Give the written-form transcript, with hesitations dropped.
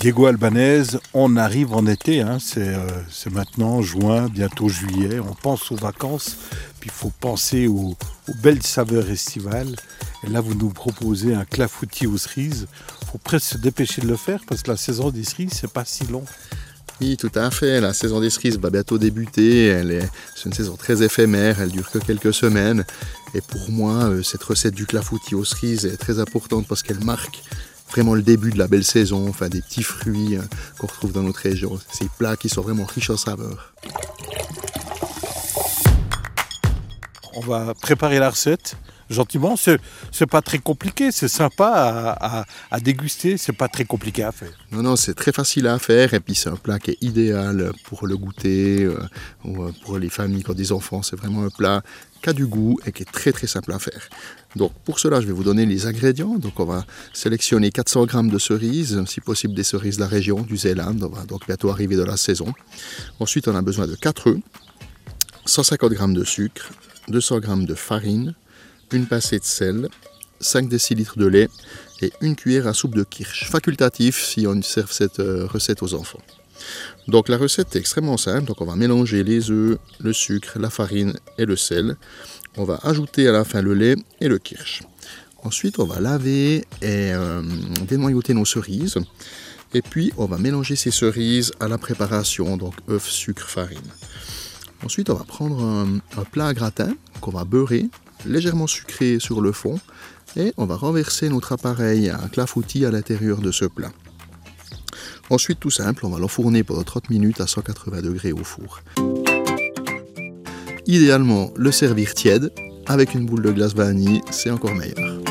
Diego Albanese, on arrive en été, hein, c'est maintenant juin, bientôt juillet, on pense aux vacances, puis il faut penser aux belles saveurs estivales. Et là, vous nous proposez un clafoutis aux cerises. Il faut presque se dépêcher de le faire parce que la saison des cerises, c'est pas si long. Oui, tout à fait. La saison des cerises va bientôt débuter. C'est une saison très éphémère, elle dure que quelques semaines. Et pour moi, cette recette du clafoutis aux cerises est très importante parce qu'elle marque vraiment le début de la belle saison, enfin des petits fruits qu'on retrouve dans notre région. Ces plats qui sont vraiment riches en saveurs. On va préparer la recette gentiment. C'est pas très compliqué, c'est sympa à déguster, c'est pas très compliqué à faire. Non, c'est très facile à faire et puis c'est un plat qui est idéal pour le goûter, ou pour les familles qui ont des enfants. C'est vraiment un plat qui a du goût et qui est très très simple à faire. Donc pour cela, je vais vous donner les ingrédients. Donc on va sélectionner 400 g de cerises, si possible des cerises de la région, du Zeeland. On va donc bientôt arriver dans la saison. Ensuite, on a besoin de 4 œufs, 150 g de sucre, 200 g de farine, une pincée de sel, 5 décilitres de lait et une cuillère à soupe de kirsch. Facultatif si on sert cette recette aux enfants. Donc la recette est extrêmement simple. Donc on va mélanger les œufs, le sucre, la farine et le sel. On va ajouter à la fin le lait et le kirsch. Ensuite on va laver et dénoyauter nos cerises. Et puis on va mélanger ces cerises à la préparation, donc œufs, sucre, farine. Ensuite on va prendre un plat à gratin qu'on va beurrer, légèrement sucré sur le fond, et on va renverser notre appareil à clafoutis à l'intérieur de ce plat. Ensuite, tout simple, on va l'enfourner pendant 30 minutes à 180 degrés au four. Idéalement, le servir tiède, avec une boule de glace vanille, c'est encore meilleur.